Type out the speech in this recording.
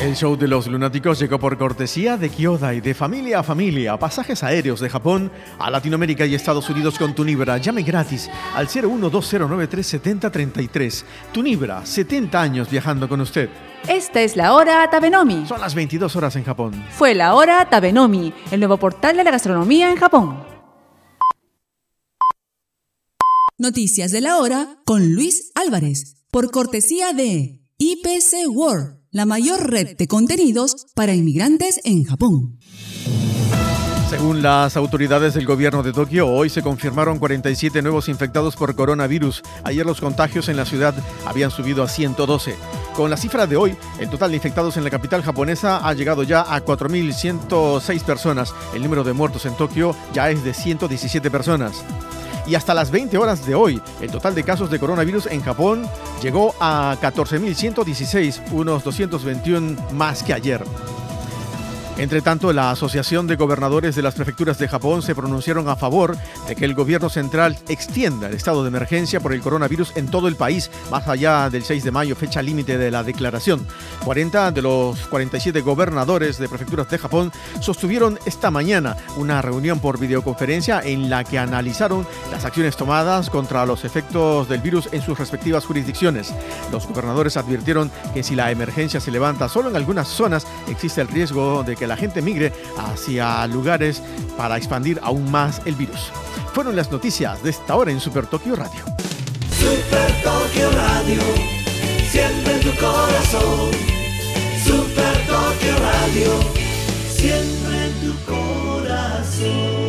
El show de los lunáticos llegó por cortesía de Kyoda y de Familia a Familia. Pasajes aéreos de Japón a Latinoamérica y Estados Unidos con Tunibra. Llame gratis al 0120937033. Tunibra, 70 años viajando con usted. Esta es la hora Tabenomi. Son las 22 horas en Japón. Fue la hora Tabenomi, el nuevo portal de la gastronomía en Japón. Noticias de la hora con Luis Álvarez, por cortesía de IPC World, la mayor red de contenidos para inmigrantes en Japón. Según las autoridades del gobierno de Tokio, hoy se confirmaron 47 nuevos infectados por coronavirus. Ayer los contagios en la ciudad habían subido a 112. Con la cifra de hoy, el total de infectados en la capital japonesa ha llegado ya a 4.106 personas. El número de muertos en Tokio ya es de 117 personas. Y hasta las 20 horas de hoy, el total de casos de coronavirus en Japón llegó a 14.116, unos 221 más que ayer. Entre tanto, la Asociación de Gobernadores de las Prefecturas de Japón se pronunciaron a favor de que el gobierno central extienda el estado de emergencia por el coronavirus en todo el país, más allá del 6 de mayo, fecha límite de la declaración. 40 de los 47 gobernadores de prefecturas de Japón sostuvieron esta mañana una reunión por videoconferencia en la que analizaron las acciones tomadas contra los efectos del virus en sus respectivas jurisdicciones. Los gobernadores advirtieron que si la emergencia se levanta solo en algunas zonas, existe el riesgo de que la gente migre hacia lugares para expandir aún más el virus. Fueron las noticias de esta hora en Super Tokio Radio. Super Tokio Radio, siempre en tu corazón. Super Tokio Radio, siempre en tu corazón.